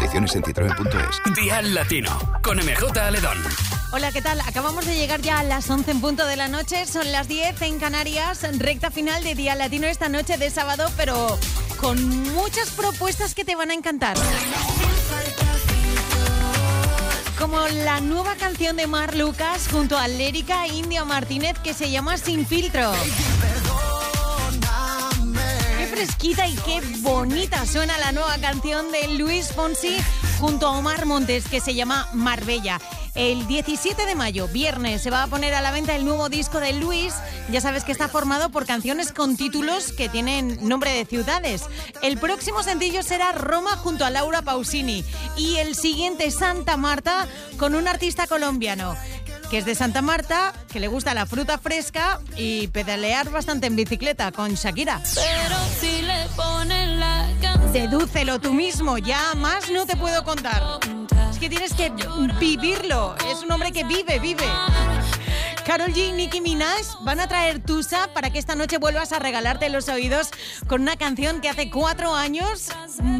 Condiciones en citroen.es. Dial Latino, con MJ Aledón. Hola, ¿qué tal? Acabamos de llegar ya a las 11 en punto de la noche. Son las 10 en Canarias. Recta final de Dial Latino esta noche de sábado, pero con muchas propuestas que te van a encantar. Como la nueva canción de Mar Lucas junto a Lérica e India Martínez que se llama Sin Filtro. Qué fresquita y qué bonita suena la nueva canción de Luis Fonsi junto a Omar Montes que se llama Marbella. El 17 de mayo, viernes, se va a poner a la venta el nuevo disco de Luis. Ya sabes que está formado por canciones con títulos que tienen nombre de ciudades. El próximo sencillo será Roma junto a Laura Pausini. Y el siguiente, Santa Marta, con un artista colombiano que es de Santa Marta, que le gusta la fruta fresca y pedalear bastante en bicicleta con Shakira. Pero si le ponen la canción... Dedúcelo tú mismo, ya más no te puedo contar. Es que tienes que vivirlo. Es un hombre que vive. Karol G y Nicki Minaj van a traer Tusa para que esta noche vuelvas a regalarte los oídos con una canción que hace 4 años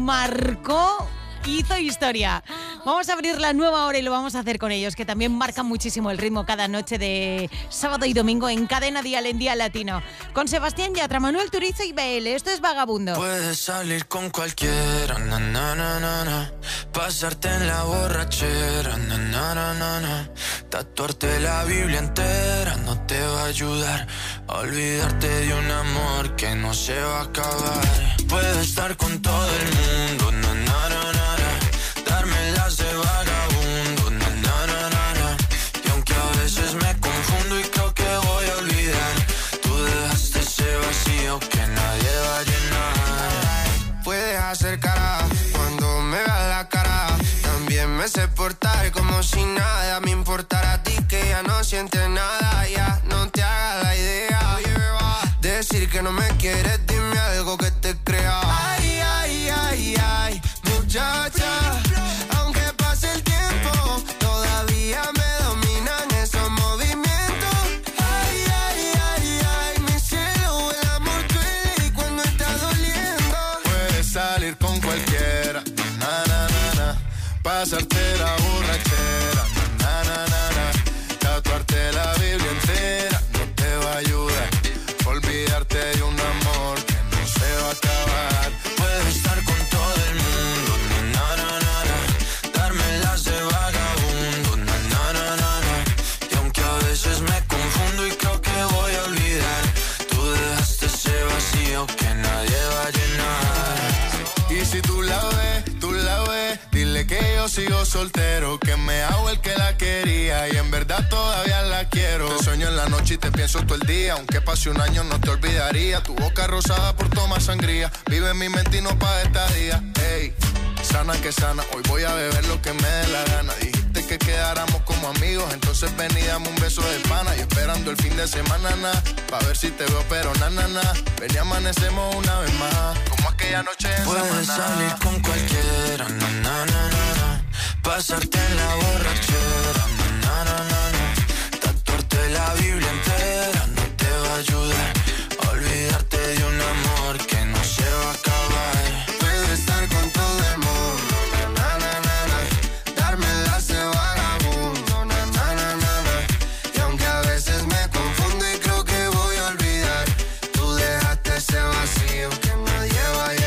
hizo historia. Vamos a abrir la nueva hora y lo vamos a hacer con ellos, que también marcan muchísimo el ritmo cada noche de sábado y domingo en Cadena Dial en Dial Latino. Con Sebastián Yatra, Manuel Turizo y BL. Esto es Vagabundo. Puedes salir con cualquiera, na, na, na, na, na. Pasarte en la borrachera, na, na, na, na, na. Tatuarte la Biblia entera no te va a ayudar a olvidarte de un amor que no se va a acabar. Puedes estar con todo el mundo, na, na, na, na. Dármelas de vagabundo, na, na, na, na, na. Y aunque a veces me confundo y creo que voy a olvidar, tú dejaste ese vacío que nadie va a llenar. Puedes hacer cara cuando me veas la cara. También me sé portar como si nada me importara a ti, que ya no sientes nada. Ya no te hagas la idea. Decir que no me quieres, dime algo que te crea. Ay, ay, ay, ay, muchacha. Aunque pase el tiempo, todavía me dominan esos movimientos. Ay, ay, ay, ay, mi cielo, el amor duele y cuando está doliendo. Puedes salir con cualquiera, na, na, na, na. Pasarte la borrachera, na, na, na, na. Tatuarte la Biblia entera no te va a ayudar. Olvidarte de un amor que no se va a acabar. Puedes estar con todo el mundo, na, na, na, na. Dármelas de vagabundo, na, na, na, na, na. Y aunque a veces me confundo y creo que voy a olvidar, tú dejaste ese vacío que nadie va a llenar. Y si tú la ves, dile que yo sigo soltero, que me hago el que la quería y en verdad todavía la quiero. Te sueño en la noche y te pienso todo el día, aunque pase un año no te olvidaría. Tu boca rosada por tomar sangría, vive en mi mente y no pa' estadía. Ey, sana que sana, hoy voy a beber lo que me dé la gana. Dijiste que quedáramos como amigos, entonces ven y dame un beso de pana. Y esperando el fin de semana, pa' ver si te veo, pero na, ven y amanecemos una vez más, como aquella noche en Puedes Samaná. salir con cualquiera, na, na, na, na, na. Pasarte en la borrachera, na, na, na, na. Tatuarte la Biblia entera no te va a ayudar a olvidarte de un amor que no se va a acabar. Puedes estar con todo el mundo, na, na, na, na. Dármelas de vagabundo, na, na, na, na, na. Y aunque a veces me confundo y creo que voy a olvidar, tú dejaste ese vacío que nadie va a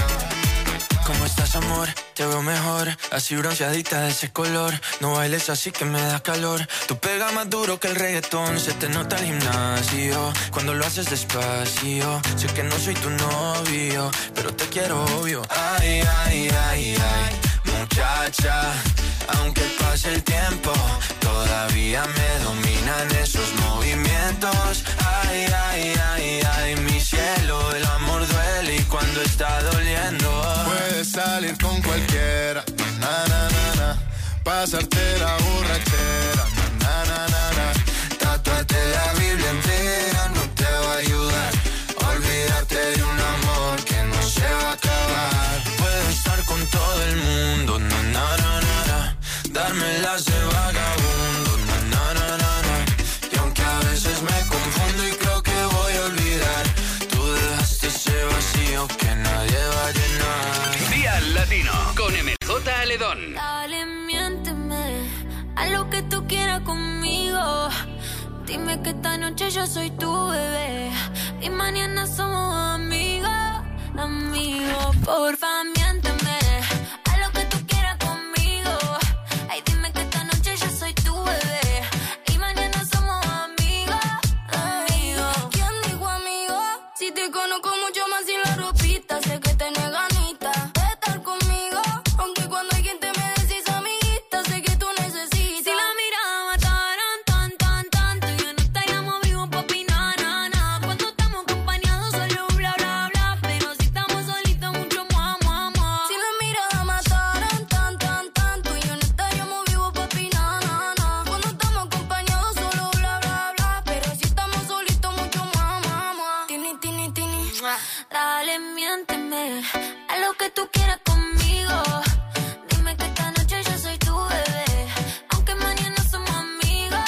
llenar. ¿Cómo estás, amor? Te veo mejor, así bronceadita de ese color. No bailes así que me das calor. Tú pegas más duro que el reggaetón. Se te nota el gimnasio cuando lo haces despacio. Sé que no soy tu novio, pero te quiero obvio. Ay, ay, ay, ay, muchacha. Aunque pase el tiempo, todavía me dominan esos movimientos. Ay, ay, ay, ay, mi cielo, el amor duele y cuando está doliendo. Puedes salir con cualquiera, na, na, na, na. Pasarte la borrachera, na, na, na, na. Tatuarte la Biblia entera no te va a ayudar a olvidarte de un amor que no se va a acabar. Puedes estar con todo el mundo, na, na, na, na, na. Dármelas de vagabundo, na, na, na, na, na. Y aunque a veces me confundo y creo que voy a olvidar, tú dejaste ese vacío que nadie va a llenar. Dial Latino con MJ Jota Aledón. Dale, miénteme, haz lo que tú quieras conmigo. Dime que esta noche yo soy tu bebé y mañana somos amigos, amigos. Porfa, miénteme, haz lo que tú quieras conmigo. Ay, dime que esta noche yo soy tu bebé y mañana somos amigos, amigos. ¿Quién dijo amigo? Si te conozco mucho más sin la ropita, sé que tenés ganita de estar conmigo, aunque cuando hay quien te me decís amiguita, sé que tú necesitas. Si la mirada mataran tan, tan, tanto, yo no estaríamos vivos, papi, na, na, na. Cuando estamos acompañados solo bla, bla, bla, pero si estamos solitos mucho más, más, más. Si la mirada mataran tan, tan, tanto, yo no estaríamos vivos, papi, na, na, na. Cuando estamos acompañados solo bla, bla, bla, pero si estamos solitos mucho más, más, más. Tini, tini, tini. Dale, miénteme, haz lo que tú quieras conmigo. Dime que esta noche yo soy tu bebé, aunque mañana somos amigos,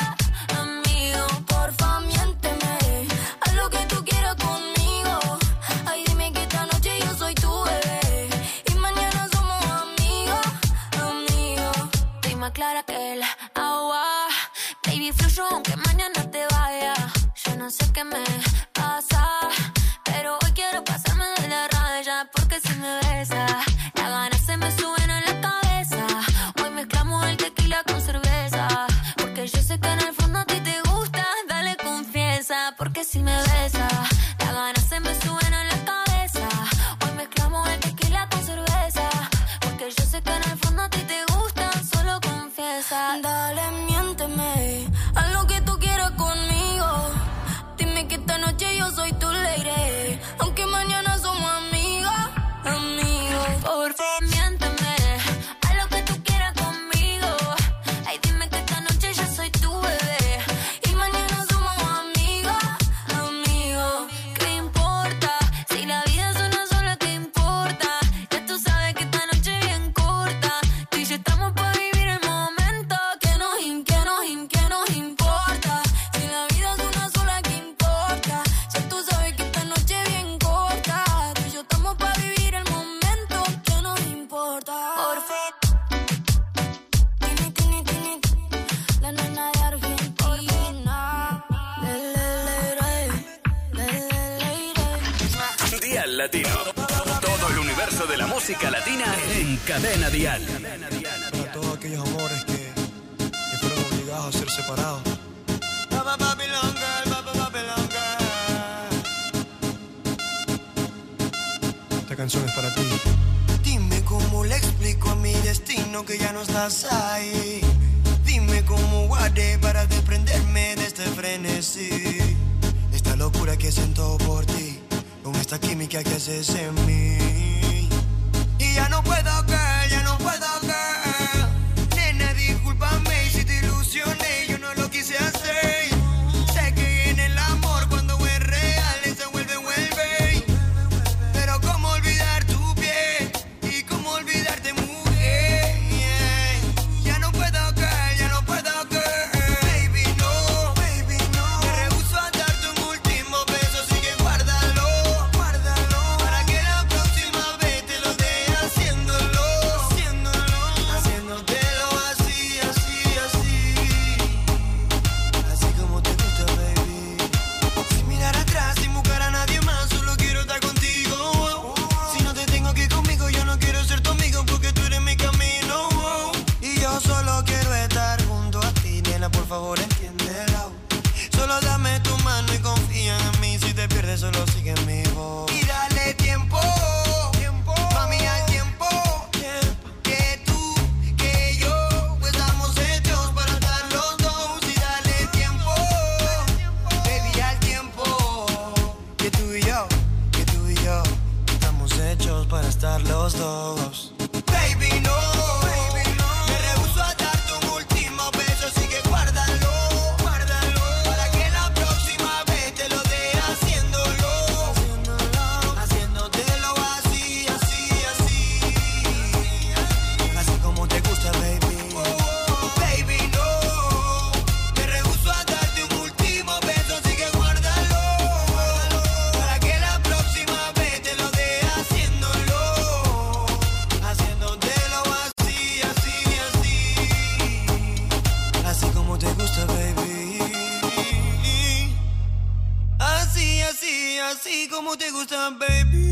amigos. Porfa, miénteme, haz lo que tú quieras conmigo. Ay, dime que esta noche yo soy tu bebé y mañana somos amigos, amigos. Estoy más clara que el agua, baby, fluyo aunque mañana te vaya. Yo no sé qué me pasa, pero hoy quiero pasarme de la raya, porque si me besa, las ganas se me suben a la cabeza. Hoy mezclamos el tequila con cerveza, porque yo sé que en el fondo a ti te gusta. Dale, confiesa, porque si me besa, las ganas se me suben a la cabeza. Hoy mezclamos el tequila con cerveza, porque yo sé que en el fondo a ti te gusta. Solo confiesa. Dale, miénteme, haz lo que tú quieras conmigo. Dime que esta noche yo soy tu lady, aunque mañana somos amigos, amigos. Por favor, miénteme, haz lo que tú quieras conmigo. Ay, dime que esta noche yo soy tu bebé y mañana somos amigos, amigos. ¿Qué importa? Si la vida es una sola, ¿qué importa? Ya tú sabes que esta noche es bien corta. Tú y yo estamos para vivir el momento. Que nos importa. Si la vida es una sola, ¿qué importa? Ya tú sabes que esta noche es bien corta. Tú y yo estamos para vivir el momento. Que nos importa. Por favor. Tini, tini, tini, la nena de Argentina. Dial Latino. Todo el universo de la música latina en Cadena Dial. Para todos aquellos amores que fueron obligados a ser separados. Esta canción es para ti. Dime cómo le explico a mi destino que ya no estás ahí. Dime cómo haré para desprenderme de este frenesí. Esta locura que siento por ti, con esta química que haces en mí. Y ya no puedo caer, ya no puedo caer. Nena, discúlpame si te ilusioné, yo no lo quise hacer. Sé que en el amor cuando es real se vuelve. Pero cómo olvidar tu piel y cómo olvidarte, mujer. Ya no puedo caer, ya no puedo caer. Baby, no. Me rehúso a darte un último beso, así que guárdalo. Para que la próxima vez te lo dé haciéndolo. gusta, baby.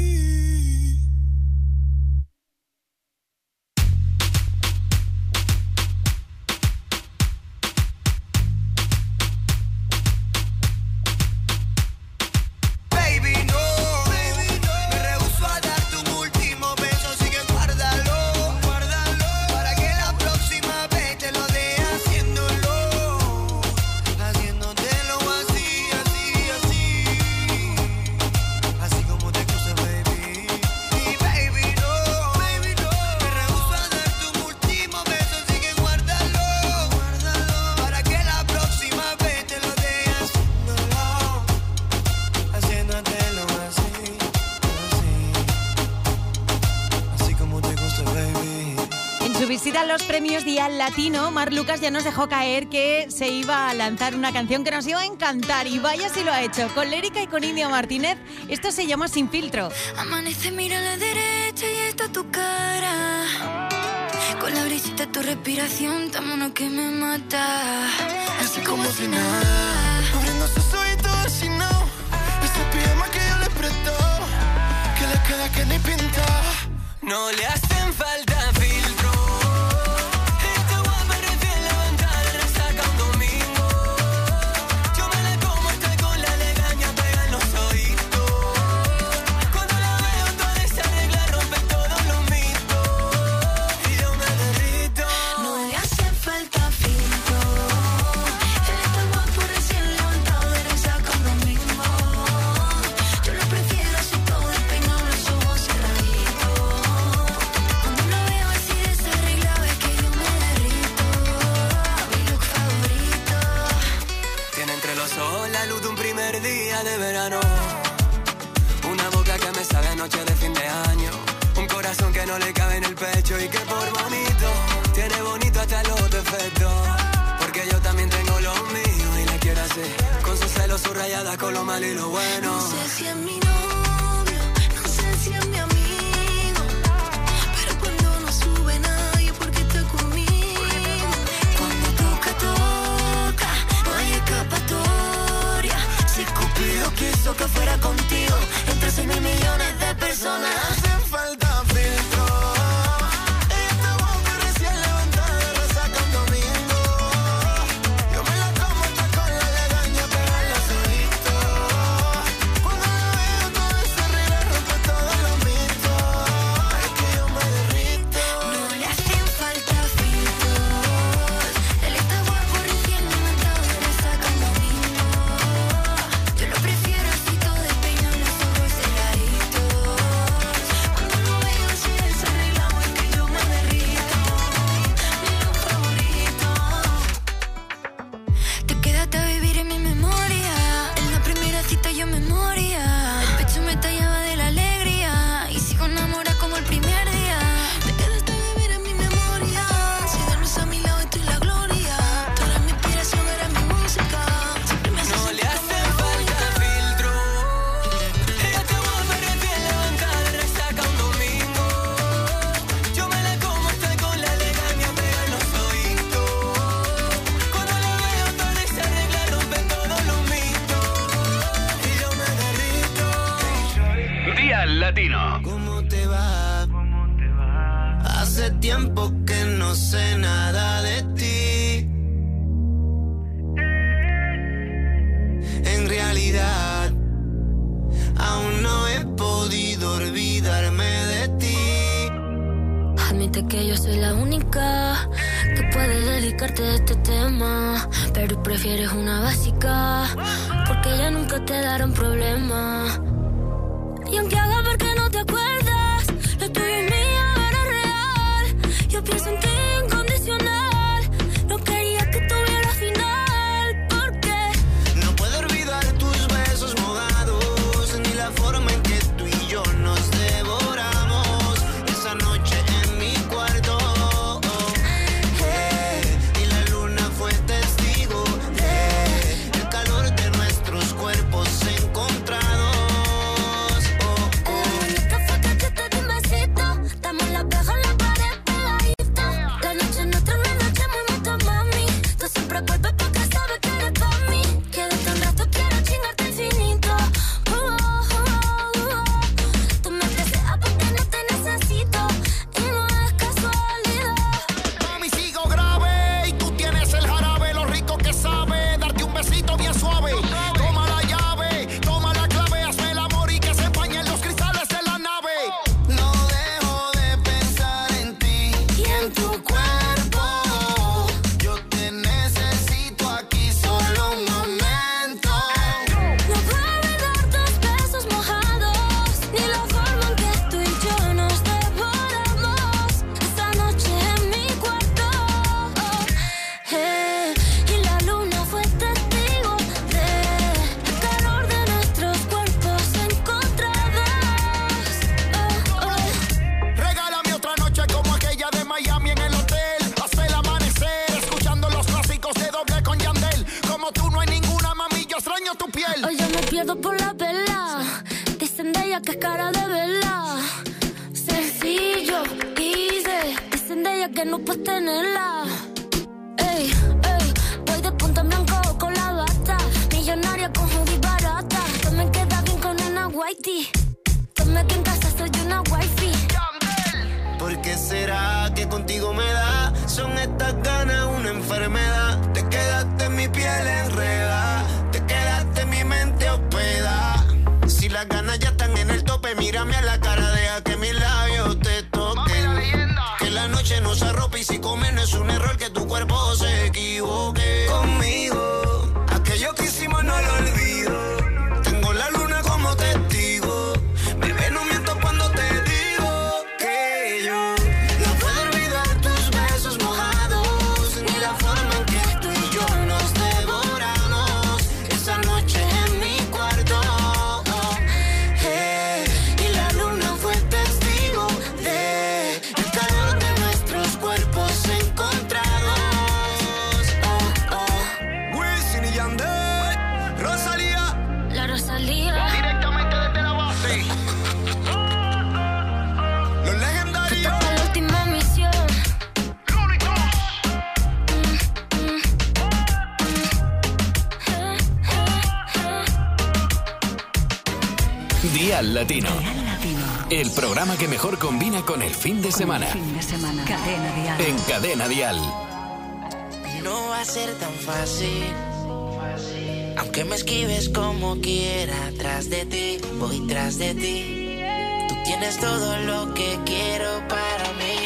A los premios Dial Latino, Marc Lucas ya nos dejó caer que se iba a lanzar una canción que nos iba a encantar, y vaya si lo ha hecho, con Lérica y con Indio Martínez. Esto se llama Sin Filtro. Amanece, mira a la derecha y está tu cara, con la brisita tu respiración, tan mono que me mata. Así como si nada, abriendo sus ojitos así no, ese pijama que yo le presto, que le queda que ni pinta. No le hacen falta filtro. Esta guapa recién levantada resaca un domingo. Yo me la como hasta con la legaña pega en los oídos. Cuando la veo toda desarregla rompe todos los mitos y yo me derrito. No le hace falta filtro. Esta guapa recién levantada resaca un domingo. Yo lo prefiero así todo despeinado, los ojos cerraditos. Cuando la veo así desarreglada es que yo me derrito. Mi look favorito. Tiene entre los ojos la luz de un primer día de verano. Una boca que me sabe a noche de fin de año. Un corazón que no le cabe en el pecho y que por bonito tiene bonito hasta los defectos. Porque yo también tengo lo mío y la quiero hacer con sus celos, sus rayadas, con lo malo y lo bueno. No sé si es mi novio, no sé si es mi amigo, pero cuando no sube nadie porque está conmigo. Cuando toca, no hay escapatoria. Si Cupido quiso que fuera contigo, entre 6.000 millones de personas. Hacen falta filtro. Esta guapa recién levantada resaca un domingo. Yo me la como hasta con la legaña pega en los ojitos. Cuando la veo toda desarregla rompe todos los mitos. Es que yo me derrito. No le hacen falta filtros. Él está guapo recién levantado resaca un domingo. Yo lo prefiero así todo despeinado, los ojos cerraditos. Cuando lo veo así desarreglado es que yo me derrito. Mi look favorito. Te quedaste a vivir en mi memoria. En la primera cita yo me moría. El pecho me tallaba de la alegría y sigo enamorada como el primer día. Te quedaste a vivir en mi memoria. Si duermes a mi lado estoy en la gloria. Tú eres mi inspiración, eres mi música. Siempre me haces No le sentir hacen falta filtro. Esta guapa recién levantada resaca un domingo. Yo me la como hasta con la legaña pega en los oídos. Cuando la veo toda desarregla rompe todos los mitos y yo me derrito. Dial Latino. ¿Cómo te va? Hace tiempo que no sé nada de ti. En realidad, aún no he podido olvidarme de ti. Admite que yo soy la única que puede dedicarte a este tema, pero prefieres una básica porque ya nunca te darán problema. Y aunque haga ver que no te acuerdas, lo tuyo y mío era real. Yo pienso en ti incondicional. No quería que tuviera final, porque No puedo olvidar tus besos mojados, ni la forma en que tú y yo nos devoramos esa noche en mi cuarto. Y la luna fue testigo del calor de nuestros cuerpos encontrados. que es cara de verla. Sencillo, easy. Dicen de ella que no puedes tenerla. Ey, ey, voy de punta en blanco con la bata. Millonaria con hoodie barata. Tú me quedas bien con una whitey. Dime que en casa soy una wifey. ¿Por qué será que contigo me da? Son estas ganas una enfermedad. Te quedaste en mi piel enredada. Te quedaste en mi mente hospedada. Si las ganas ya están en el tope, mírame a la cara, deja que mis labios te toquen. Que la noche no se arrope y si comer no es un error, que tu cuerpo se equivoque. Conmigo, aquello que hicimos no lo olvido. Tengo la luna como testigo. Bebé, no miento cuando te digo que yo no puedo olvidar tus besos mojados, ni la forma en que tú y yo nos devoramos esa noche en mi cuarto. Y la luna fue testigo de el calor de nuestros cuerpos encontrados. Wisin y Yandel, Rosalía. La Rosalía. Directamente desde la base. Los legendarios. Esta fue la última misión. Dial Latino. El programa que mejor combina con el fin de semana. Cadena Dial. En Cadena Dial. No va a ser tan fácil. Aunque me esquives como quiera, tras de ti, voy tras de ti. Tú tienes todo lo que quiero para mí.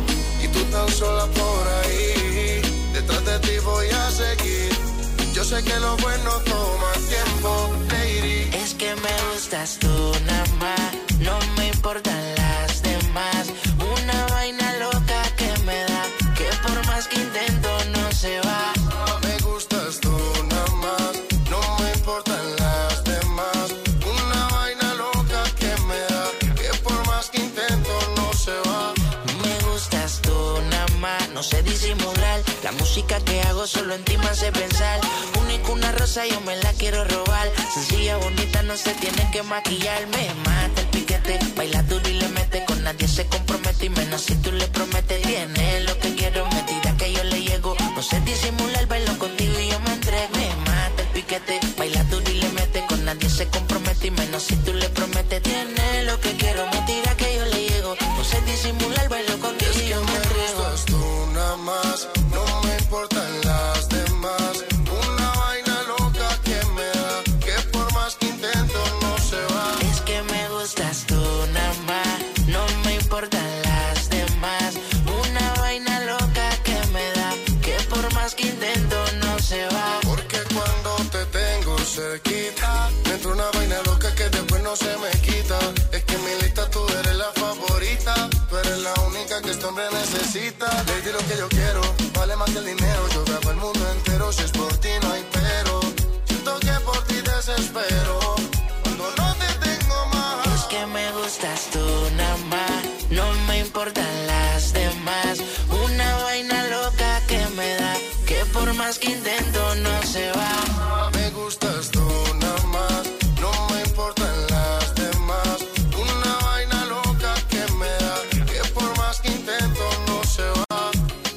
Y tú tan sola por ahí, detrás de ti voy a seguir. Yo sé que lo bueno toma tiempo, lady. Es que me gustas tú nada más, no me importan las demás. Una vaina loca que me da, que por más que intento no se va. Me gustas tú nada más, no me importan las demás. Una vaina loca que me da, que por más que intento no se va. Me gustas tú nada más, no sé disimular. La música que hago solo en ti me hace pensar. Única una rosa yo me la quiero robar. Sencilla, bonita, no se tiene que maquillar. Me mata el piquete, baila duro y le mete. Con nadie se compromete y menos si tú le prometes. Tiene lo que quiero, metida que yo le llego. No sé disimular, bailo contigo y yo me entrego. Me mata el piquete, baila duro y le mete. Con nadie se compromete y menos si tú le prometes. Tiene lo que quiero, mentira que yo le llego. No sé disimular, bailo contigo y yo me entrego. Me gustas tú nada más, no me importan las demás. Una vaina loca que me da, que por más que intento no se va. Es que me gustas tú nada más, no me importan las demás. Una vaina loca que me da, que por más que intento no se va. Porque cuando te tengo cerquita, me entra una vaina loca que después no se me quita. Es que en mi lista tú eres la favorita, tú eres la única que este hombre necesita. Lady, lo que yo quiero vale más que el dinero. Yo grabo el mundo entero, si es por ti no hay pero. Siento que por ti desespero cuando no te tengo más. Es que me gustas tú nada más, no me importan las demás. Una vaina loca que me da, que por más que intento no se va. Me gustas tú nada más, no me importan las demás. Una vaina loca que me da, que por más que intento no se va.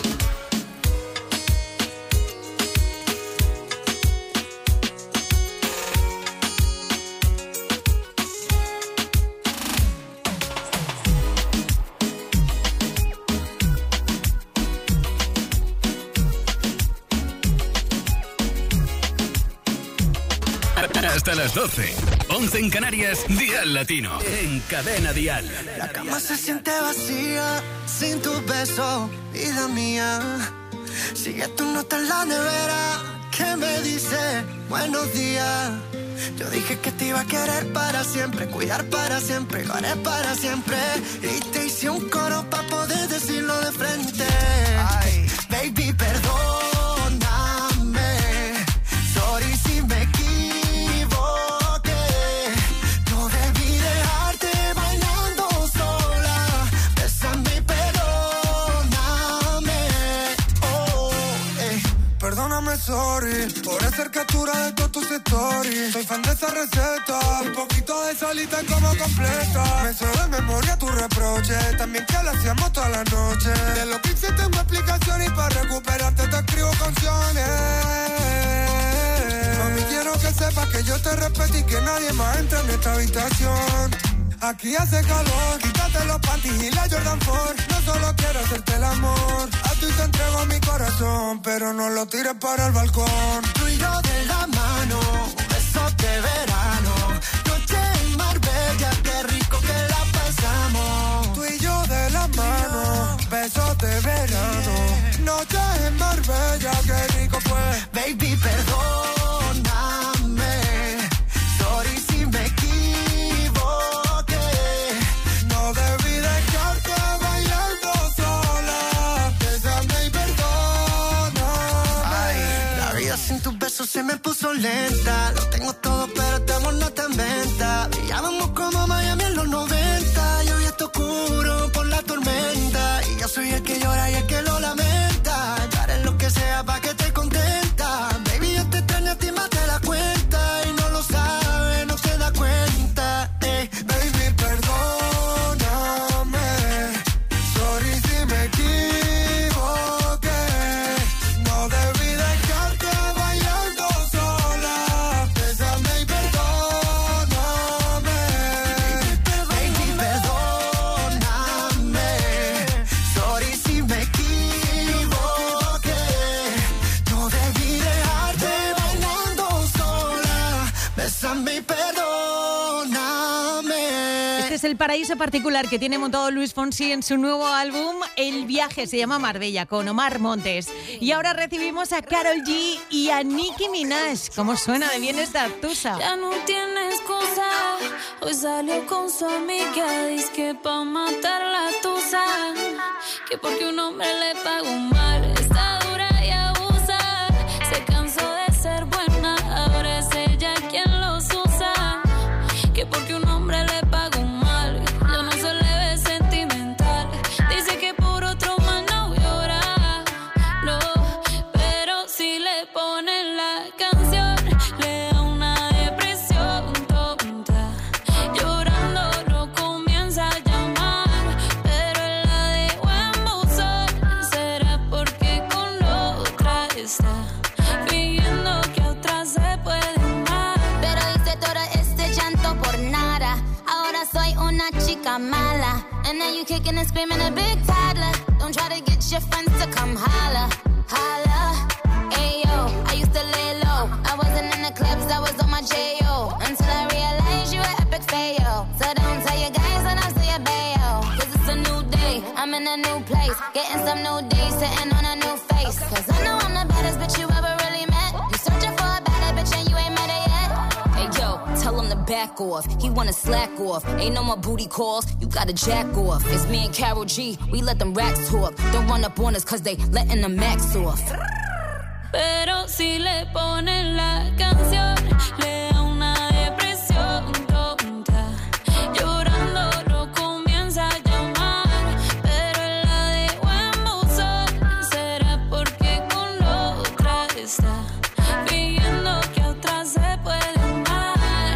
Hasta las 12. 11 en Canarias, Dial Latino. En Cadena Dial. La cama se siente vacía sin tu beso, vida mía. Sigue tu nota en la nevera que me dice buenos días. Yo dije que te iba a querer para siempre, cuidar para siempre, lo haré para siempre. Y te hice un coro para poder decirlo de frente. Ay, baby, perdóname. Sorry si me equivoqué. No debí dejarte bailando sola. Bésame y perdóname. Oh, perdóname dime sorry por hacer captura de todas tus stories. Soy fan de esa receta, un poquito de salita como completa. Me sé de memoria tu reproche, también que lo hacíamos toda la noche. De lo que hice tengo explicación y para recuperarte te escribo canciones. Mami, quiero que sepas que yo te respeto y que nadie más entre en esta habitación. Aquí hace calor, quítate los panties y la Jordan 4. No solo quiero hacerte el amor, a ti te entrego mi corazón, pero no lo tires para el balcón. Tú y yo de la mano, besos de verano, noche en Marbella, qué rico que la pasamos. Tú y yo de la mano, besos de verano, noche en Marbella, qué rico fue. Baby, perdóname, sorry si me equivoqué. No debí dejarte bailando sola, bésame y perdóname. Ay, la vida sin tus besos se me puso lenta. Lo tengo todo, pero este amor no está en venta. Brillábamos como Miami en los 90. Y hoy está oscuro por la tormenta. Y yo soy el que llora y el que lo lamenta. Yo haré lo que sea pa' que te contenta. Baby, yo te extraño a ti más de la cuenta. Y no lo sabes, no te das cuenta. Baby, perdóname, sorry si me equivoqué. No debí dejarte bailando sola, bésame y perdóname. Baby, perdóname, sorry si me equivoqué. No debí dejarte bailando sola, bésame y perdóname. Este es el paraíso particular que tiene montado Luis Fonsi en su nuevo álbum El Viaje, se llama Marbella, con Omar Montes. Y ahora recibimos a Karol G y a Nicki Minaj. ¿Cómo suena de bien esta tusa? Ya no tiene excusa. Hoy salió con su amiga, dice que pa' matar la tusa. Que porque un hombre le pagó mal, está dura y abusa. Se cansó de ser buena, ahora es ella quien los usa. Que porque un hombre le pagó mal, ya no se le ve sentimental. Dice que por otro más no llora, no. Pero si le ponen la canción, le da una depresión tonta. Llorando no comienza a llamar, pero él la dejó en buzón. Será porque con la otra está fingiendo que a otra se puede amar. Pero hice todo este llanto por nada. Ahora soy una chica mala. And now you kicking and screaming a big toddler. Don't try to get your friends to come holla, holla. Ayo, I used to lay low. I wasn't in the clubs, I was on my J.O. Until I realized you were epic fail. So don't tell your guys when I say a bayo. Cause it's a new day, I'm in a new place. Getting some new days, sitting on a new face. Cause I know I'm the baddest bitch you ever really met. You searching for a better bitch and you ain't met her yet. Hey yo, tell him to back off. He wanna slack off. Ain't no more booty calls. You gotta jack off. It's me and Karol G. We let them racks talk. Don't run up on us cause they letting the max off. Pero si le ponen la canción, le da una depresión tonta. Llorando no comienza a llamar, pero él la dejó en buzón. Será porque con la otra está fingiendo que a otra se puede amar.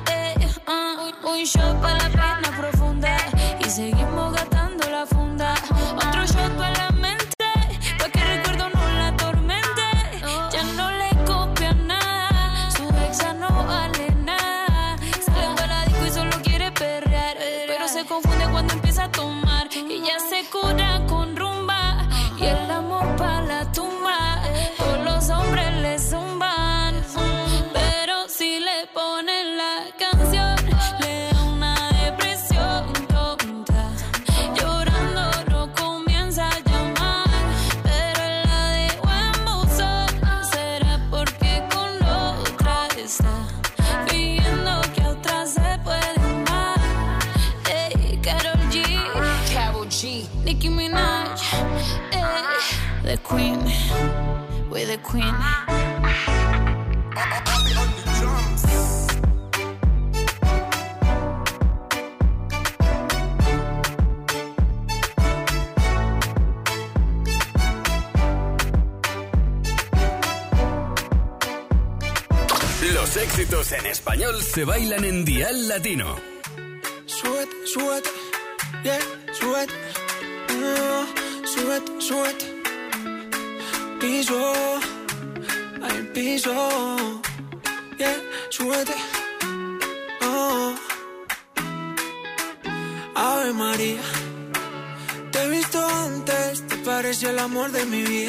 Un shot para la pena profunda y seguimos gastando la funda. Otro shot para la mente, pa' que recuerdo no la atormente. Ya no le copia nada, su exa no vale nada. Sale para la disco y solo quiere perrear, pero se confunde cuando empieza a tomar. Y ya se cura con rumba y el amor pa' la tumba. Todos los hombres le zumban, pero si le ponen la canción, le da una depresión tonta. Llorando no comienza a llamar, pero él la dejó en buzón. Será porque con la otra está fingiendo que a otra se puede amar. Ey, Karol G, Karol G, Nicki Minaj, the queen, we're the queen. Los éxitos en español se bailan en Dial Latino. Súbete, súbete, yeah, súbete, súbete, súbete. Piso, al piso, yeah, súbete. Ave María, te he visto antes, te parece el amor de mi vida.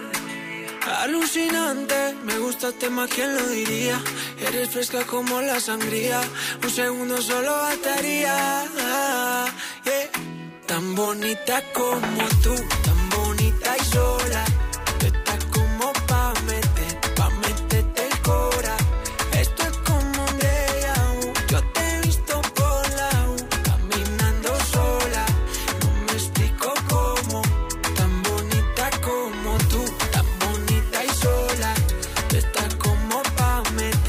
Alucinante, me gustaste más, ¿quién lo diría? Eres fresca como la sangría, un segundo solo bastaría, yeah. Tan bonita como tú, tan bonita y sola. Tú estás como pa' meterte el cora. Esto es como un déjà vu. Yo te he visto por la U, caminando sola. No me explico cómo, tan bonita como tú, tan bonita y sola. Tú estás como pa'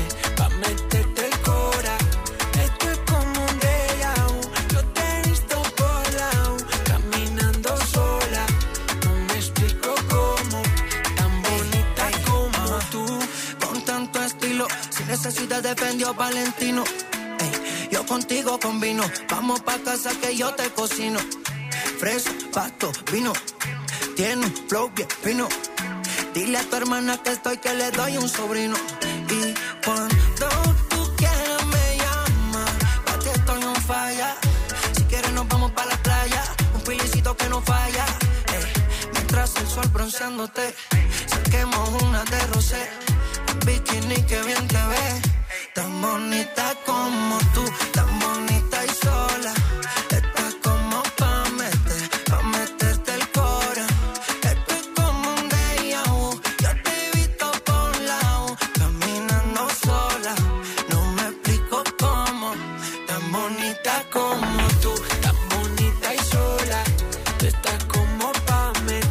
meterte el cora. Esto es como un déjà vu. Yo te he visto por la U, caminando sola. No me explico cómo, tan bonita como tú. Con tanto estilo, sin necesidad de Fendi Valentino. Ey, yo contigo combino, vamos pa' casa que yo te cocino. Fresa, pasto, vino, tiene un flow bien fino. Dile a tu hermana que estoy, que le doy un sobrino. Y cuando tú quieras me llamas, pa' ti estoy on fire. Si quieres nos vamos pa' la playa, un pilicito que no falla. Mientras el sol bronceándote, saquemos una de rosé. En bikini que bien te ves, tan bonita como tú, tan bonita y sola. Estás como pa' meterte el cora. Esto es como un déjà vu. Yo te he visto por la U, caminando sola. No me explico cómo, tan bonita como tú, Tan bonita y sola. Tú estás como pa'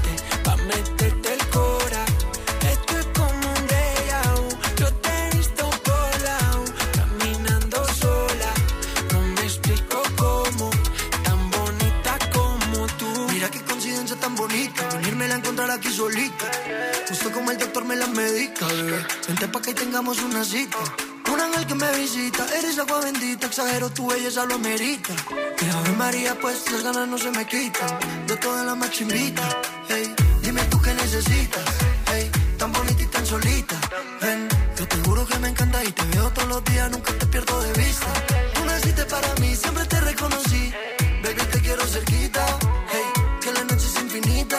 meterte el cora. Esto es como un déjà vu. Yo te he visto por la U, caminando sola. No me explico cómo, tan bonita como tú. Mira qué coincidencia tan bonita, venírmela a encontrar aquí solita. Justo como el doctor me la medica, bebé. Vente pa' que tengamos una cita. Un ángel que me visita, eres agua bendita. Exagero, tu belleza lo amerita. Y Ave María, pues las ganas no se me quitan. De toda la machimbita, hey. Dime tú qué necesitas, hey. Tan bonita y tan solita, ven. Yo te juro que me encanta y te veo todos los días, nunca te pierdo de vista. Tú naciste para mí, siempre te reconocí. Baby, te quiero cerquita, hey. Que la noche es infinita,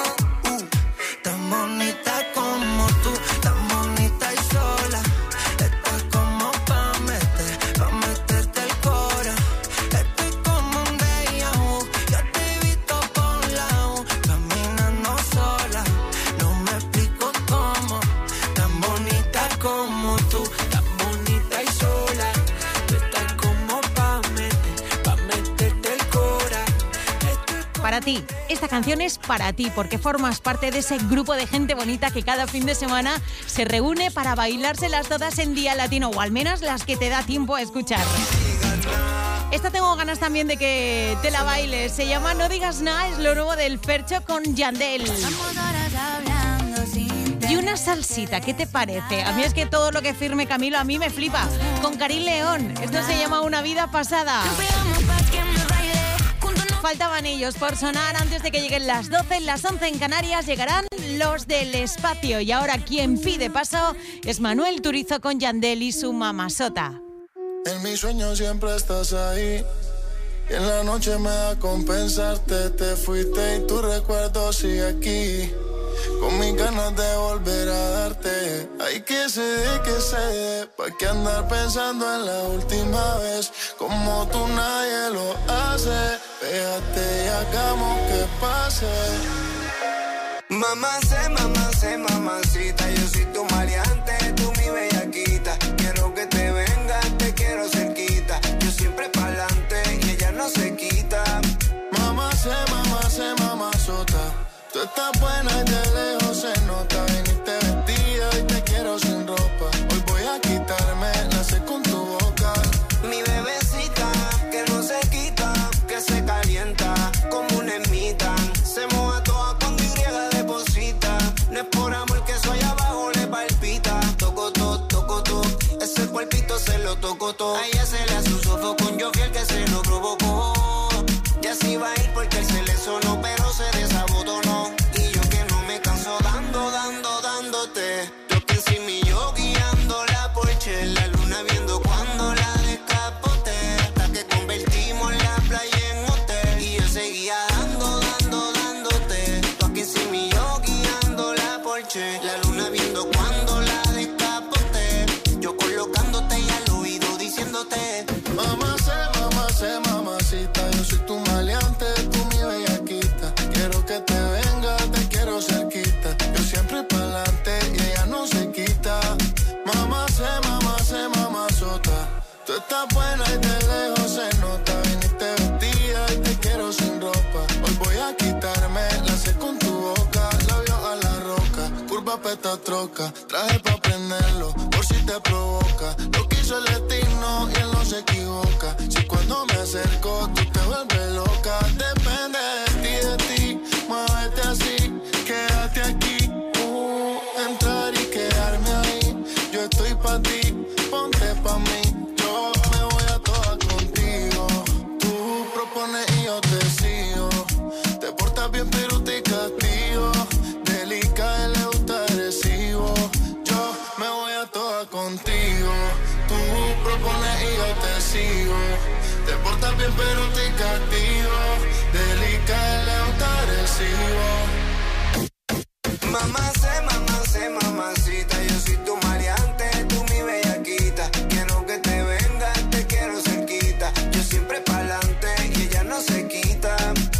tan bonita como tú, tan bonita y sola. Estás como pa' meterte el cora. Esto es como un déjà vu. Yo te he visto por la U, caminando sola. No me explico cómo, tan bonita como tú, Tan bonita y sola. Tú estás como pa' meterte el cora. Esto es Para ti, esta canción es para ti, porque formas parte de ese grupo de gente bonita que cada fin de semana se reúne para bailárselas todas en Día Latino, o al menos las que te da tiempo a escuchar. Esta tengo ganas también de que te la bailes. Se llama No Digas Nada, es lo nuevo del Fercho con Yandel. Y una salsita, ¿qué te parece? A mí es que todo lo que firme Camilo a mí me flipa. Con Karim León, esto se llama Una Vida Pasada. Faltaban ellos por sonar antes de que lleguen las 12, las 11 en Canarias, llegarán los del espacio. Y ahora quien pide paso es Manuel Turizo con Yandel y su Mamasota. En mis sueños siempre estás ahí. Y en la noche me da compensarte. Te fuiste y tu recuerdo sigue aquí. Con mis ganas de volver a darte. Hay que se dé, pa' que andar pensando en la última vez. Como tú nadie lo hace. Pégate y hagamos que pase. Mamacita, yo soy tu maleante, tú mi bellaquita. Quiero que te vengas, te quiero cerquita. Yo siempre pa'lante y ella no se quita. Mamazota. Tú estás buena y de lejos se nota. Viniste vestida y te quiero sin ropa. Hoy voy a quitarme la sed con tu boca. Mi bebecita, que no se quita, que se calienta como una ermita. Se moja toda cuando Y deposita. No es por amor que soy abajo le palpita. Toco todo, ese cuerpito noche. La luna viendo cuando la descapote. Yo colocándote y al oído diciéndote: mamacita, yo soy tu maleante, tú mi bellaquita. Quiero que te venga, te quiero cerquita. Yo siempre pa'lante y ella no se quita. Mamazota. Tú estás buena y de lejos se nota. Viniste vestida y te quiero sin ropa. Hoy voy a quitarme, la sé con tu boca. Labio a la roca, curva peta troca. Traje pa' prenderlo, por si te provoca. Lo que hizo el destino y él no se equivoca. Si cuando me acerco tú te vuelves loca. Depende de ti, muévete así. Quédate aquí, entrar y quedarme ahí. Yo estoy pa' ti, ponte pa' mí. Yo me voy a todas contigo. Tú propones y yo te sigo. Te portas bien pero te castigo. Delicada y le gusta agresivo. Yo me voy a todas contigo. Tú propones y yo te sigo. Te portas bien pero te castigo. Delicada y le gusta agresivo. Mamacita, yo soy tu maleante, tú mi bellaquita. Quiero que te vengas, te quiero cerquita. Yo siempre pa'lante y ella no se quita.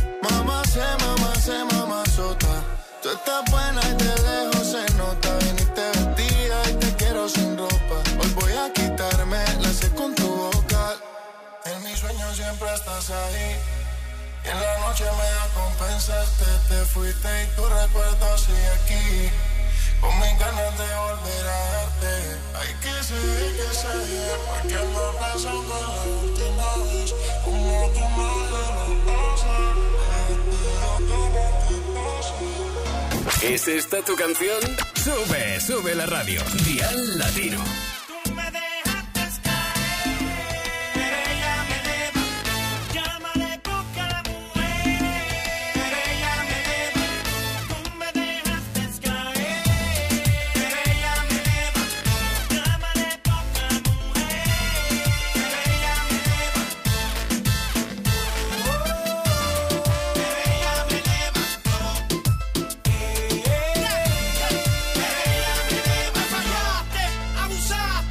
Mamazota. Tú estás buena y de lejos se nota. Viniste vestida y te quiero sin ropa. Hoy voy a quitarme, la sé con tu boca. En mis sueños siempre estás ahí. Y en la noche me compensaste. Te fuiste y tu recuerdo sigue aquí. Con mis ganas de volver a verte. Hay que seguir, porque no pensando la última vez. Como tú me lo pasas. ¿Es esta tu canción? Sube la radio. Dial Latino. Abusar.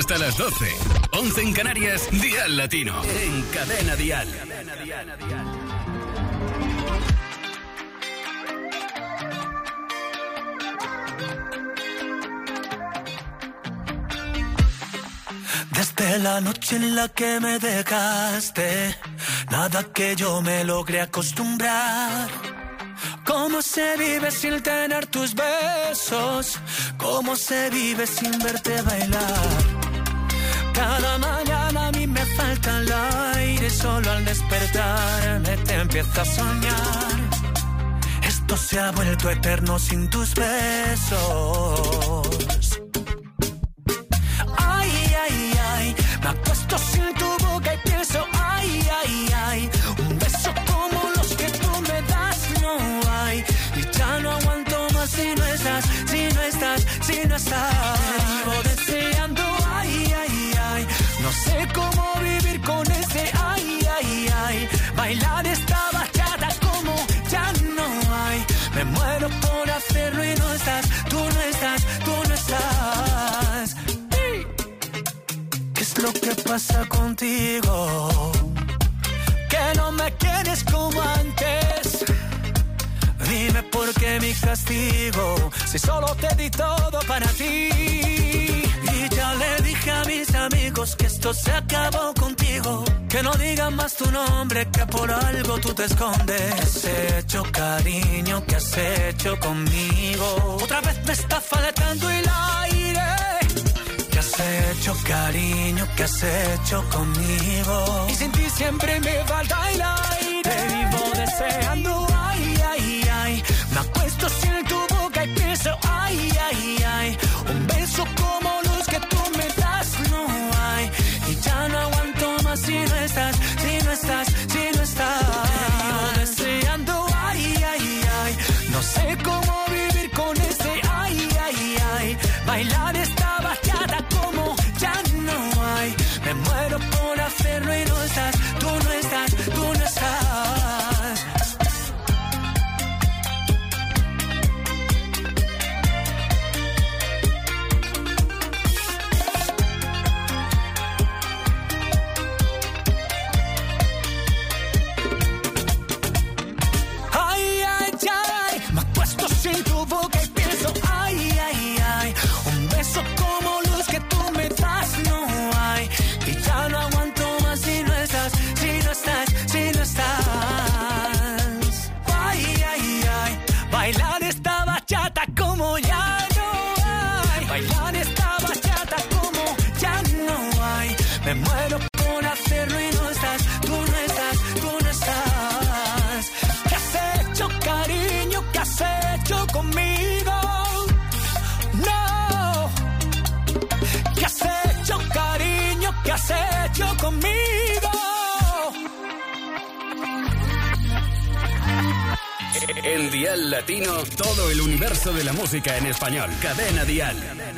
hasta las 12. 11 en Canarias, Dial Latino. En Cadena Dial. Desde la noche en la que me dejaste, nada que yo me logré acostumbrar. ¿Cómo se vive sin tener tus besos? ¿Cómo se vive sin verte bailar? Cada mañana a mí me falta el aire, solo al despertarme te empiezo a soñar. Esto se ha vuelto eterno sin tus besos. Ay, ay, ay, me acuesto sin tu boca y pienso, ay, ay, ay, un beso como los que tú me das no hay. Y ya no aguanto más si no estás, si no estás, si no estás. Te vivo deseando, ay, ay, ay, no sé cómo vivir con ese, ay, ay, ay. Bailar esta bachata como ya no hay. Me muero por hacerlo y no estás, tú no estás, tú no estás. ¿Qué es lo que pasa contigo? Que no me quieres como antes. Dime por qué mi castigo, si solo te di todo para ti. Y ya le dije a mis amigos que esto se acabó contigo. Que no digan más tu nombre, que por algo tú te escondes. ¿Qué has hecho, cariño? ¿Qué has hecho conmigo? Otra vez me está faltando el aire. ¿Qué has hecho, cariño? ¿Qué has hecho conmigo? Y sin ti siempre me falta el aire. Te vivo deseando, ay, ay, ay. Me acuesto sin tu boca y pienso, ay, ay, ay. Un beso como los que tú me das no hay. Y ya no aguanto más si no estás, si no estás, si no estás. Te vivo deseando, ay, ay, ay. No sé cómo vivir con ese, ay, ay, ay. Bailar esta bachata como ya no hay. Me muero por hacerlo y no estás, tú no estás, tú no estás. Ay, ay, ay, me acuesto sin tu boca y pienso, ay, ay, ay. Un beso como los que tú me das no hay. Y ya no aguanto más si no estás, si no estás, si no estás. Ay, ay, ay, bailar esta bachata como ya no hay. Bailar esta bachata como ya no hay. Me muero por hacerlo y no estás, tú no estás, tú no estás. ¿Qué has hecho, cariño? ¿Qué has hecho conmigo? No. ¿Qué has hecho, cariño? ¿Qué has hecho conmigo? En Dial Latino, todo el universo de la música en español. Cadena Dial.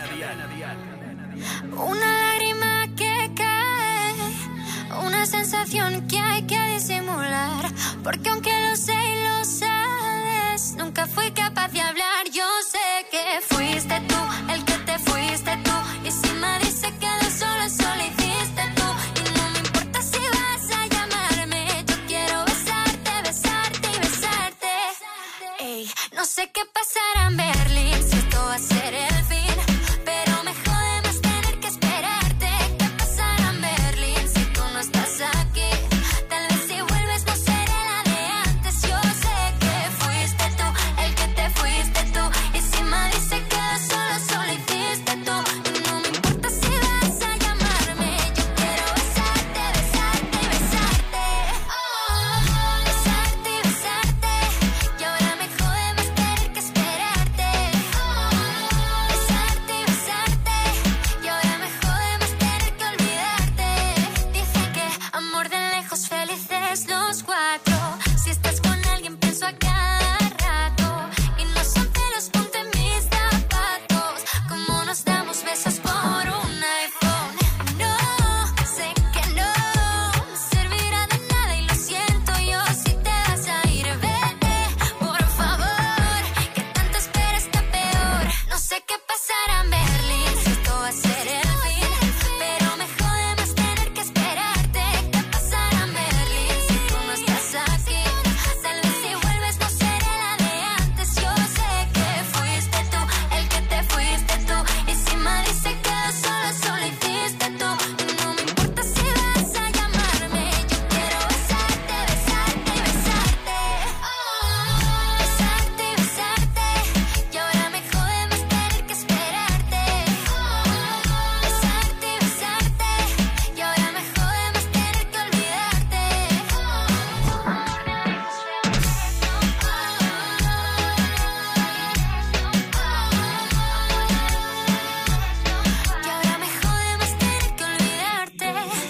Una lágrima que cae, una sensación que hay que disimular, porque aunque lo sé y lo sabes, nunca fui capaz de hablar. Yo sé que fuiste tú el que te fuiste tú, y si nadie se queda sola, solo hiciste tú. Y no me importa si vas a llamarme, yo quiero besarte, besarte y besarte. Ey, no sé qué pasará en Berlín, si esto va a ser el fin, pero me jode más tener que esperarte. ¿Qué pasará en Berlín si tú no estás aquí? Tal vez si vuelves no seré la de antes. Yo sé que fuiste tú el que te fuiste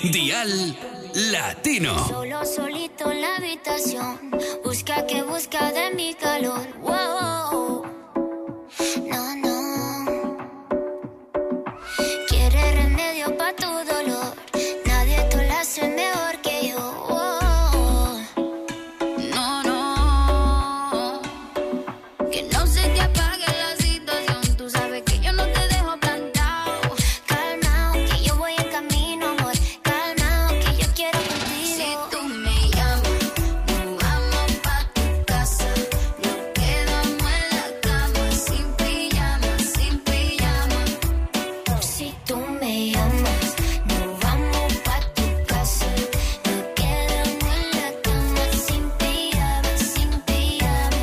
Dial Latino. Solo solito en la habitación, busca de mi calor. Wow. No, no. Quiere remedio pa' tu dolor, nadie te lo hace mejor que yo. Wow. No, no. Que no se te apague la situación, tú sabes que yo no te dejo plantado. Calmao, que yo voy en camino, amor. Calmao, que yo quiero contigo. Si tú me llamas, nos vamos pa' tu casa. Nos quedamos en la cama, sin pijama, sin pijama. Si tú me llamas, nos vamos pa' tu casa. Nos quedamos en la cama, sin pijama, sin pijama.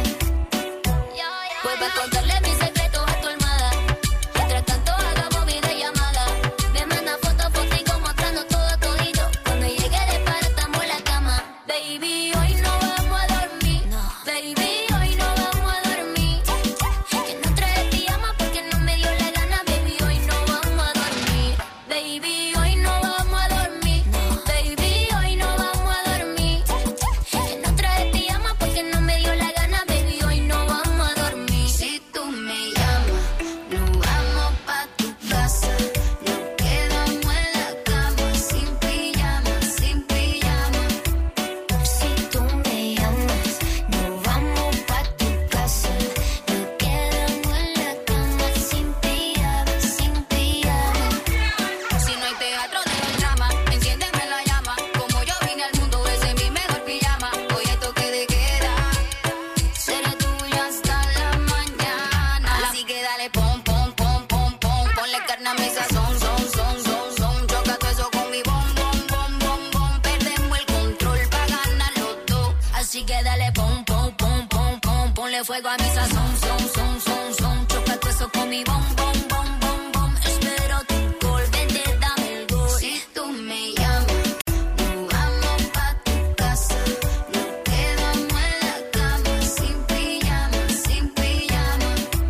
Vuelve a contarle mis secretos a tu almohada. Mientras tanto hagamos videollamada. Me manda fotico mostrando todo todito. Cuando llegue de para estamos en la cama. Baby, hoy no vamos a dormir. Baby, hoy no vamos a dormir. Que no trae pijama porque no me dio la gana. Baby, hoy no vamos a dormir. Baby, hoy no vamos a dormir. Baby, hoy no vamos a dormir. Que no trae pijama porque no me dio la gana. Baby, hoy no vamos a dormir. Si tú me llamas, nos vamos pa' tu casa. Nos quedamos en la cama, sin pijama, sin pijama. Si tú me llamas, nos vamos pa' tu casa. Nos quedamos en la cama, sin pijama, sin pijama. Si no hay teatro de drama, enciéndeme la llama. Como yo vine al mundo, ese es mi mejor pijama. Hoy hay toque de queda, seré tuya hasta la mañana. Así que dale pom, pom, pom, pom, pom. Ponle carne a mi sazón, son. Choca todo eso con mi bom, bom, bom, bom, bom. Perdemos el control pa' ganar los dos. Así que dale pom, pom, pom, pom, pom. Ponle fuego a mi sazón, son. Choca todo eso con mi bom, bom, bom, bom, bom. Espero tu gol, vente, dame el gol. Si tú me llamas, nos vamos pa' tu casa. Nos quedamos en la cama, sin pijama, sin pijama.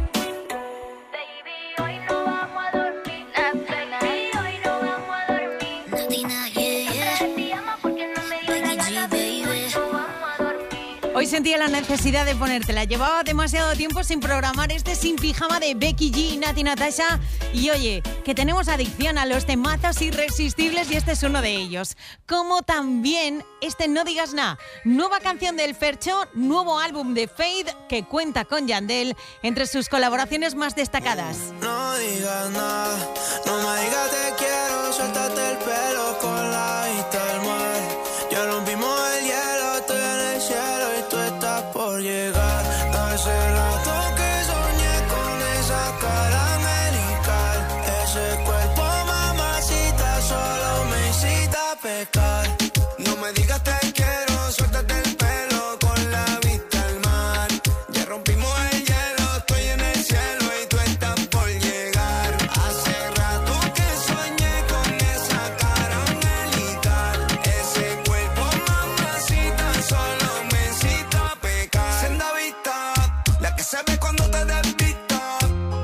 Baby, hoy no vamos a dormir. Baby, hoy no vamos a dormir. Natina, yeah. Pijama porque no me dio la gana. Baby, hoy no vamos a dormir. Hoy sentía la necesidad de ponértela. Llevaba demasiado tiempo sin programar este Sin Pijama de Becky G, Nati Natasha. Y oye, que tenemos adicción a los temazos irresistibles y este es uno de ellos. Como también este No Digas Nada. Nueva canción del Fercho, nuevo álbum de Fade que cuenta con Yandel entre sus colaboraciones más destacadas. No digas nada, no me digas te quiero, suéltate el pelo con la vista al mar. Ya rompimos el hielo, estoy en el cielo y tú estás por llegar. Hace rato que soñé con esa cara angelical. Ese cuerpo, mamacita, solo me incita a pecar. No me digas te quiero, suéltate el pelo con la vista al mar. Ya rompimos el hielo, estoy en el cielo y tú estás por llegar. Hace rato que soñé con esa cara angelical. Ese cuerpo, mamacita, solo me incita a pecar. Senda vista, la que se ve cuando te despista.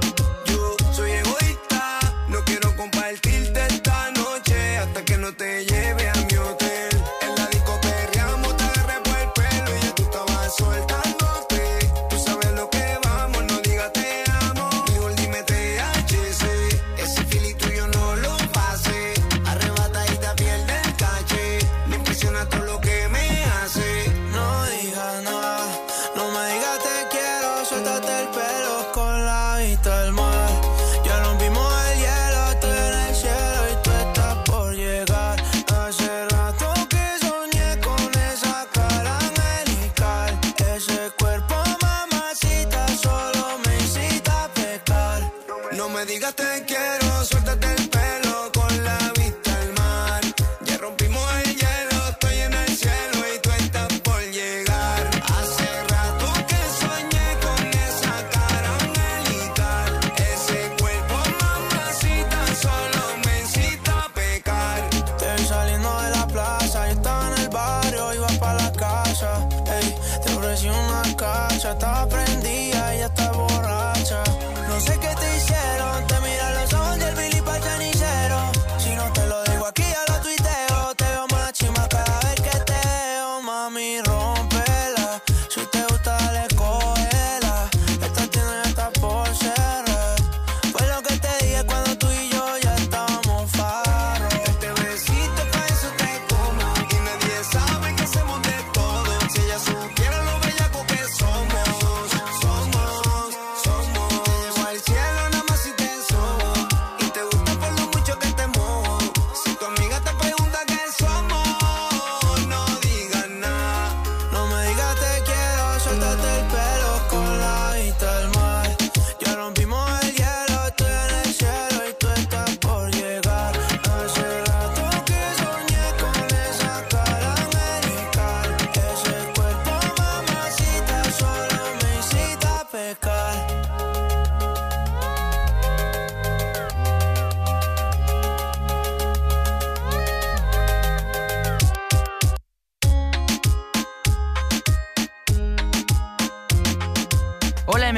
Yo soy egoísta, no quiero compartirte esta noche hasta que no te lleve a mi hotel. En la disco perreamos, te agarré por el pelo y ya tú estabas soltándote. Tú sabes lo que vamos, no digas te amo. Mejor dime THC, ese feeling tuyo no lo pase. Arrebatadita pierde el caché, me impresiona todo lo que me hace. No digas nada, no me digas te quiero, suéltate el pelo con la vista al mar. Ya rompimos el hielo, estoy en el cielo y tú estás por llegar. Hace rato que soñé con esa cara angelical. Ese cuerpo, mamacita, solo me incita a pecar. No me digas te quiero, suéltate el pelo con la vista al mar. Ya rompimos el hielo, estoy en el cielo y tú estás por llegar. Hace rato que soñé con esa cara angelical. Ese cuerpo, mamacita, solo me incita a pecar. Te vi saliendo de la plaza, yo estaba en el barrio, iba pa' la casa. Ey, te ofrecí una cacha, estaba prendida y ya está borracha. No sé qué te hicieron, te miran los ojos del Billy pa'l cenicero. Si no te lo digo aquí, ya lo tuiteo.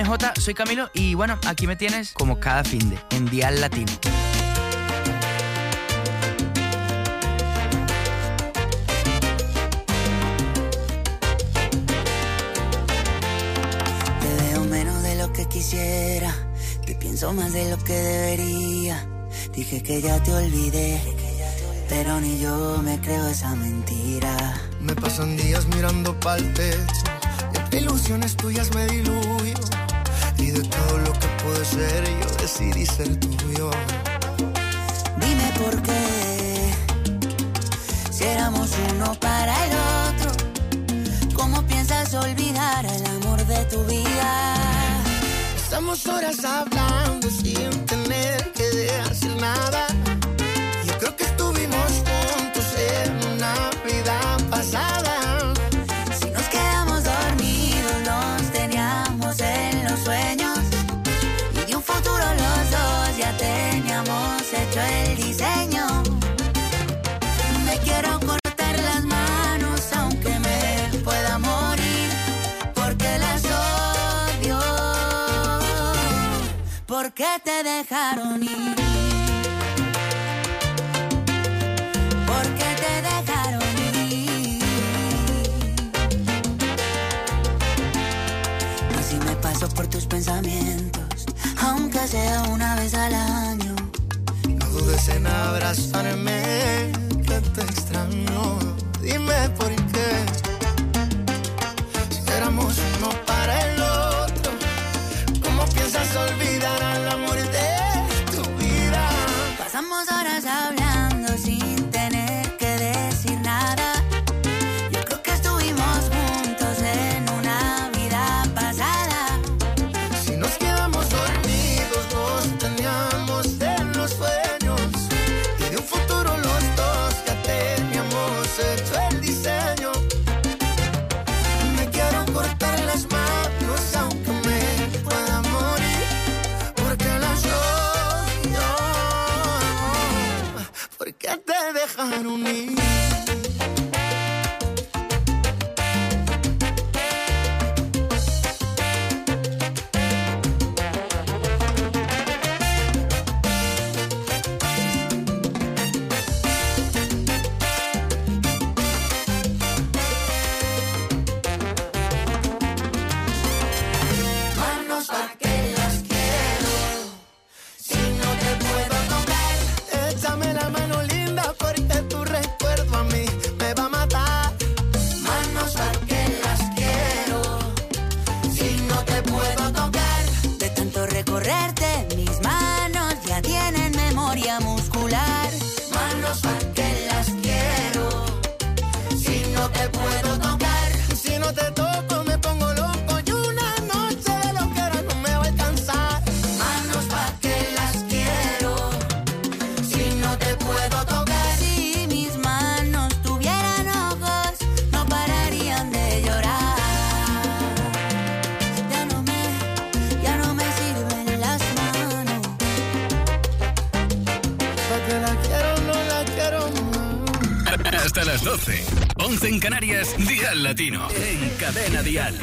MJ, soy Camilo y bueno, aquí me tienes como cada finde en Dial Latino. Te veo menos de lo que quisiera, te pienso más de lo que debería. Dije que ya te olvidé, pero ni yo me creo esa mentira. Me pasan días mirando pa'l techo, entre ilusiones tuyas me diluyo, y de todo lo que puede ser yo decidí ser tuyo. Dime por qué, si éramos uno para el otro, ¿cómo piensas olvidar el amor de tu vida? Estamos horas hablando sin tener que decir nada. Yo creo que estuvimos juntos en una vida pasada. Si nos quedamos dormidos, nos teníamos en los sueños, y de un futuro los dos ya teníamos hecho el diseño. Me quiero cortar las manos aunque me pueda morir, porque las odio, porque te dejaron ir. Porque te dejaron ir. Así me paso por tus pensamientos, aunque sea una vez al año. No dudes en abrazarme, que te extraño. Dime por qué, si éramos uno para el otro, ¿cómo piensas olvidar al amor de tu vida? Pasamos horas hablando sin tener que decir nada. Yo creo que estuvimos juntos en una vida pasada. Si nos quedamos dormidos, nos teníamos en los sueños, y de un futuro los dos ya teníamos hecho el diseño. Me quiero cortar las manos aunque me pueda morir, porque las odio, porque te dejaron ir. Manos pa' que las quiero, si no te puedo tocar, échame la mano linda porque tu recuerdo a mí me va a matar. Manos pa' que las quiero, si no te puedo tocar. De tanto recorrerte, mis manos ya tienen memoria muscular. Manos pa' que las quiero, si no te puedo tocar. Si no te toco me pongo loco y una noche de lo que era no me va a alcanzar. Manos pa' que las quiero, si no te puedo tocar. Si mis manos tuvieran ojos, no pararían de llorar. Ya no me sirven las manos. Pa' que la quiero, no la quiero más. Hasta las 12. 11 en Canarias, Dial Latino. En Cadena Dial.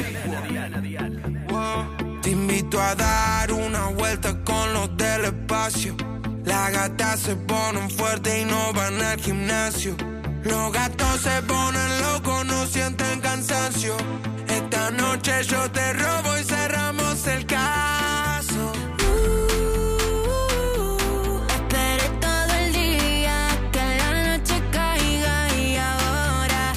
Te invito a dar una vuelta con los del espacio. Las gatas se ponen fuertes y no van al gimnasio. Los gatos se ponen locos, no sienten cansancio. Esta noche yo te robo y cerramos el caso. Esperé todo el día que la noche caiga y ahora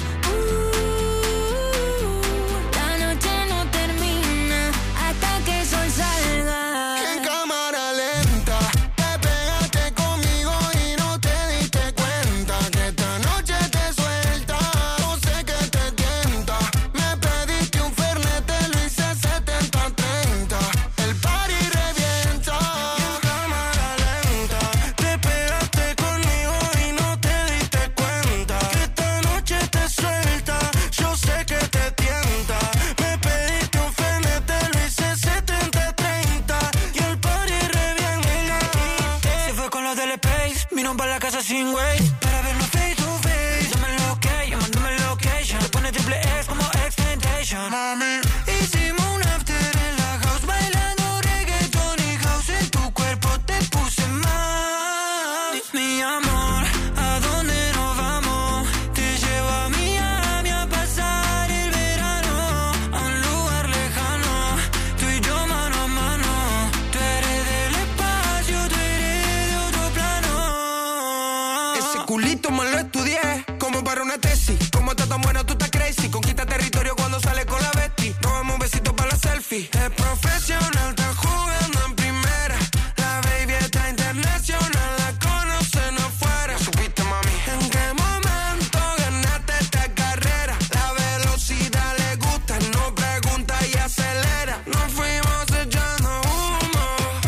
la noche no termina hasta que el sol salga. En cámara lenta te pegaste conmigo y no te diste cuenta que esta noche te suelta. No sé qué te tienta. Me pediste un fernet, te lo hice 70-30. El party estudié como para una tesis. Como estás tan buena, tú estás crazy. Conquista territorio cuando sales con la bestie. Nos damos un besito para la selfie. Es profesional, está jugando en primera. La baby está internacional, la conocen afuera. ¿Supiste, mami? ¿En qué momento ganaste esta carrera? La velocidad le gusta, no pregunta y acelera. Nos fuimos echando humo.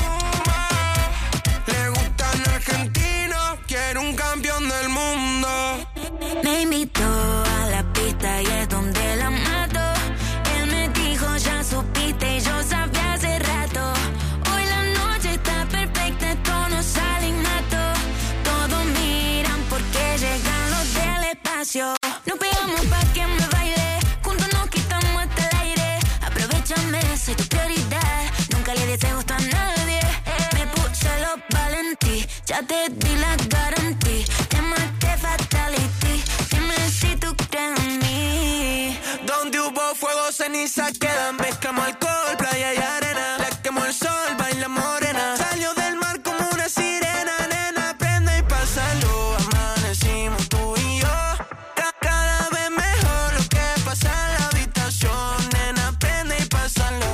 Le gustan argentinos, quiere un campeón del mundo. Me invitó a la pista y es donde la mato. Él me dijo, ya supiste y yo sabía hace rato. Hoy la noche está perfecta, esto no sale innato. Todos miran porque llegan los del espacio. Nos pegamos pa' que me baile, juntos nos quitamos hasta el aire. Aprovechame, soy tu prioridad, nunca le deseo gusto a nadie. Me puse los valentí, ya te di la garantía. Te maté fatality, dime si tú crees en mí. Donde hubo fuego, ceniza quedan. Mezclamos alcohol, playa y arena. La quemó el sol, baila morena. Salió del mar como una sirena. Nena, prende y pásalo. Amanecimos tú y yo. Cada vez mejor lo que pasa en la habitación. Nena, prende y pásalo.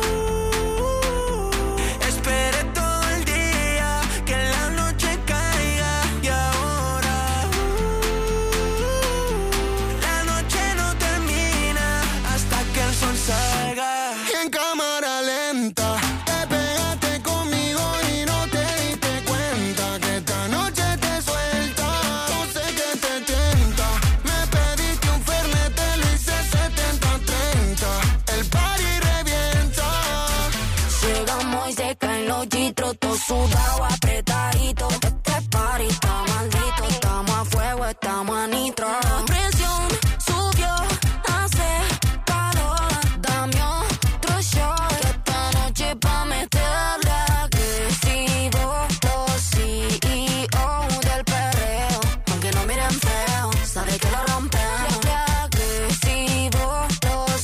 Esperé todo el día que la noche caiga. Y ahora la noche no termina hasta que el sol salga. En cámara lenta, te pegaste conmigo y no te diste cuenta que esta noche te suelta. No sé qué te tienta. Me pediste un Fernet, te lo hice 70-30. El party revienta. Llegamos y se caen los chitros, todo sudado, apretadito. Este party está maldito, estamos a fuego, estamos a nitro. La presión subió, hace calor, dame otro shot. Que esta noche pa' meterle agresivo. Los CEO del perreo, aunque no miren feo, sabe que lo rompemos. Agresivo, los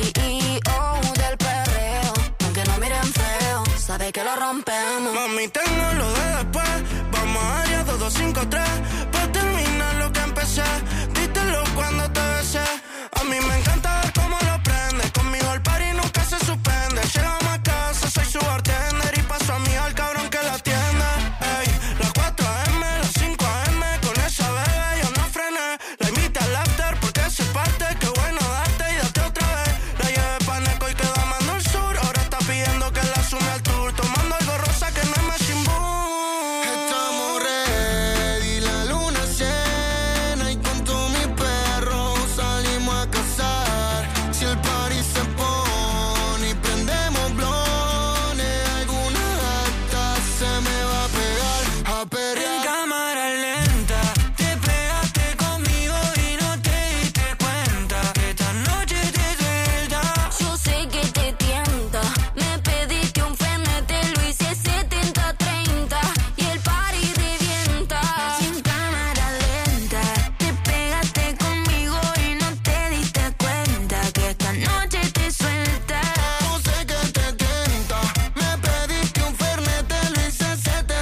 CEO del perreo, aunque no miren feo, sabe que lo rompemos. Mami, tengo lo de después. Vamos allá, 2-2-5-3. Pa' terminar lo que empecé. Dítelo cuando te besé. A mí me encanta ver cómo lo prende. Conmigo el party nunca se suspende. Llegamos a casa, soy su bartender. Y paso a mí al cabrón que la atiende. Ey, las 4 AM, las 5 AM. Con esa bebé yo no frené. La invité al after porque se parte. Qué bueno darte y date otra vez. La llevé pa' Neco y quedó amando el sur. Ahora está pidiendo que la sume al tour. Tomando algo rosa que no es Machine Boom. Estamos ready, la luna llena y con todos mis perros salimos a cazar. Si el party se pone y prendemos blones, alguna gata se me va a pegar a En perrear. cámara lenta, te pegaste conmigo y no te diste cuenta que esta noche te suelta. Yo sé que te tienta. Me pediste un Fernet, te lo hice 70-30. Y el party revienta. Sin cámara lenta, te pegaste conmigo y no te diste cuenta que esta noche te suelta. No sé qué te tienta. Me pediste un Fernet, te lo hice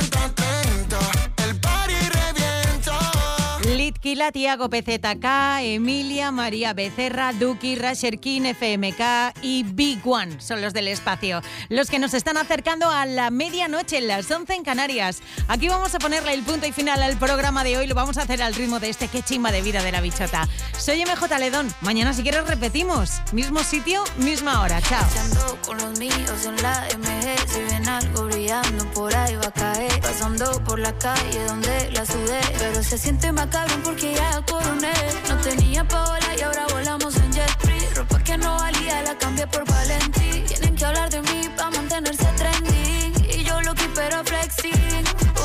70-30. El party revienta. Litquila, Tiago PZK, Emilia, María Becerra, Duki, Rasher King, FMK y Big One son los del espacio. Los que nos están acercando a la medianoche, las 11 en Canarias. Aquí vamos a ponerle el punto y final al programa de hoy. Lo vamos a hacer al ritmo de este Qué chimba de vida de la bichota. Soy MJ Ledón. Mañana si quieres repetimos. Mismo sitio, misma hora. Chao. Ando con los míos en la MG. Si ven algo brillando por ahí va a caer. Pasando por la calle donde la sudé. Pero se siente más cabrón porque ya coroné. No tenía pa' volar y ahora volamos en jet free. Ropa que no valía la cambié por Valentí. Tienen que hablar de mí pa' mantenerse trending. Y yo lo que pero flexing.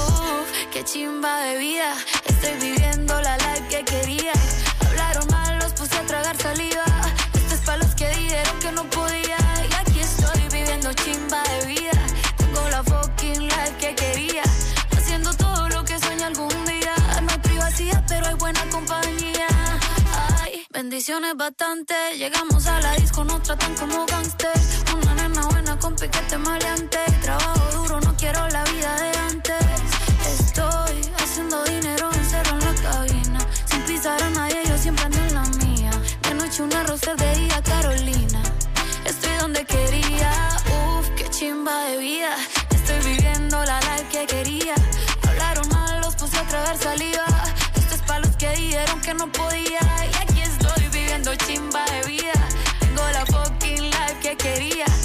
Qué chimba de vida. Estoy viviendo la life que quería. Hablaron mal, los puse a tragar saliva. Esto es pa' los que dijeron que no podía. Y aquí estoy viviendo chimba de vida. Tengo la fucking life que quería. Haciendo todo lo que sueño algún día. No hay privacidad, pero hay buena compañía. Ay, bendiciones bastante. Llegamos a la disco, nos tratan como gangsters. Una nena buena con piquete maleante. Trabajo duro, no quiero la vida de antes. Estoy haciendo dinero, encerro en la cabina. dijeron que no podía. Y aquí estoy viviendo chimba de vida. Tengo la fucking life que quería.